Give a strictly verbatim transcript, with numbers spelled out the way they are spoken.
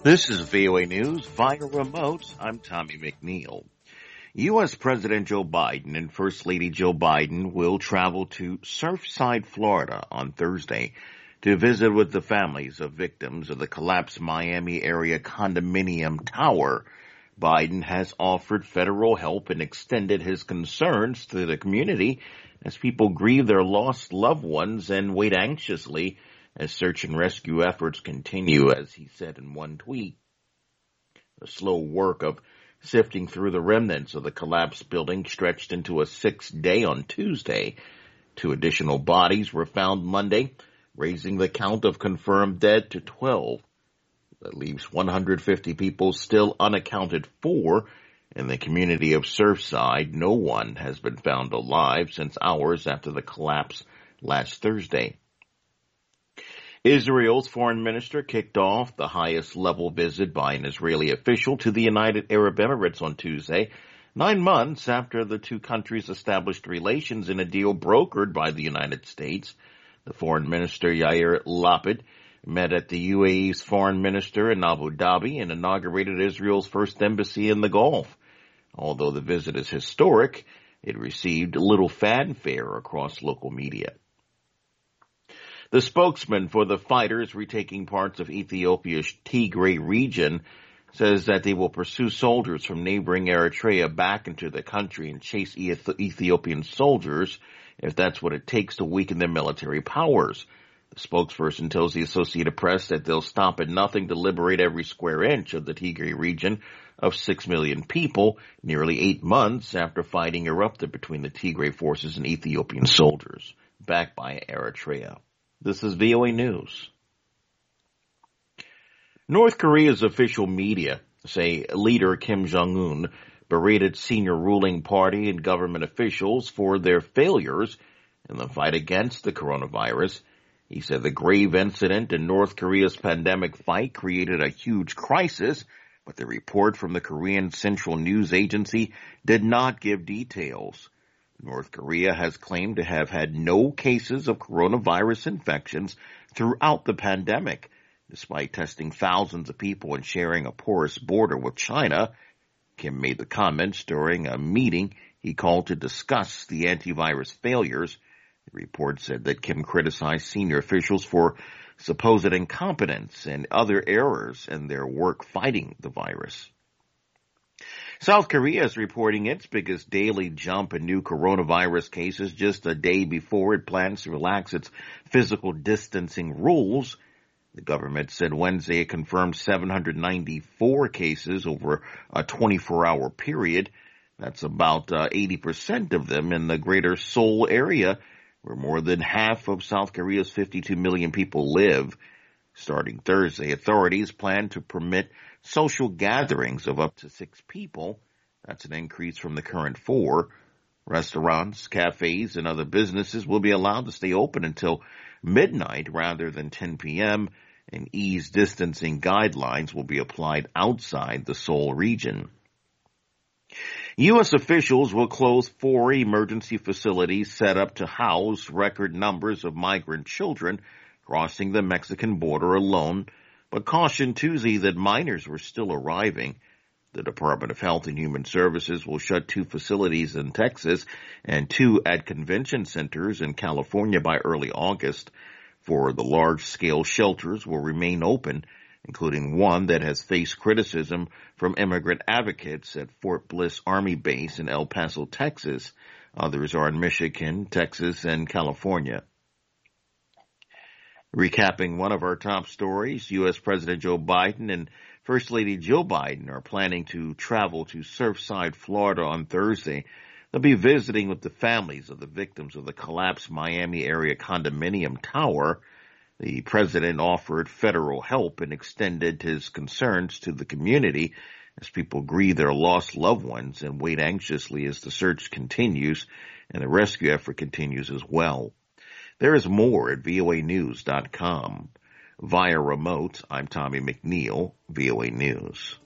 This is V O A News via remote. I'm Tommy McNeil. U S. President Joe Biden and First Lady Jill Biden will travel to Surfside, Florida on Thursday to visit with the families of victims of the collapsed Miami area condominium tower. Biden has offered federal help and extended his concerns to the community as people grieve their lost loved ones and wait anxiously as search and rescue efforts continue, as he said in one tweet. The slow work of sifting through the remnants of the collapsed building stretched into a sixth day on Tuesday. Two additional bodies were found Monday, raising the count of confirmed dead to twelve. That leaves one hundred fifty people still unaccounted for in the community of Surfside. No one has been found alive since hours after the collapse last Thursday. Israel's foreign minister kicked off the highest-level visit by an Israeli official to the United Arab Emirates on Tuesday, nine months after the two countries established relations in a deal brokered by the United States. The foreign minister, Yair Lapid, met at the U A E's foreign minister in Abu Dhabi and inaugurated Israel's first embassy in the Gulf. Although the visit is historic, it received little fanfare across local media. The spokesman for the fighters retaking parts of Ethiopia's Tigray region says that they will pursue soldiers from neighboring Eritrea back into the country and chase Ethiopian soldiers if that's what it takes to weaken their military powers. The spokesperson tells the Associated Press that they'll stop at nothing to liberate every square inch of the Tigray region of six million people, nearly eight months after fighting erupted between the Tigray forces and Ethiopian soldiers, backed by Eritrea. This is V O A News. North Korea's official media say leader Kim Jong-un berated senior ruling party and government officials for their failures in the fight against the coronavirus. He said the grave incident in North Korea's pandemic fight created a huge crisis, but the report from the Korean Central News Agency did not give details. North Korea has claimed to have had no cases of coronavirus infections throughout the pandemic, despite testing thousands of people and sharing a porous border with China. Kim made the comments during a meeting he called to discuss the antivirus failures. The report said that Kim criticized senior officials for supposed incompetence and other errors in their work fighting the virus. South Korea is reporting its biggest daily jump in new coronavirus cases just a day before it plans to relax its physical distancing rules. The government said Wednesday it confirmed seven hundred ninety-four cases over a twenty-four hour period. That's about uh, eighty percent of them in the greater Seoul area, where more than half of South Korea's fifty-two million people live. Starting Thursday, authorities plan to permit social gatherings of up to six people. That's an increase from the current four. Restaurants, cafes, and other businesses will be allowed to stay open until midnight rather than ten p.m., and ease distancing guidelines will be applied outside the Seoul region. U S officials will close four emergency facilities set up to house record numbers of migrant children crossing the Mexican border alone, but cautioned Tuesday that minors were still arriving. The Department of Health and Human Services will shut two facilities in Texas and two at convention centers in California by early August. Four of the large-scale shelters will remain open, including one that has faced criticism from immigrant advocates at Fort Bliss Army Base in El Paso, Texas. Others are in Michigan, Texas, and California. Recapping one of our top stories, U S. President Joe Biden and First Lady Jill Biden are planning to travel to Surfside, Florida on Thursday. They'll be visiting with the families of the victims of the collapsed Miami area condominium tower. The president offered federal help and extended his concerns to the community as people grieve their lost loved ones and wait anxiously as the search continues and the rescue effort continues as well. There is more at V O A news dot com. Via remote, I'm Tommy McNeil, V O A News.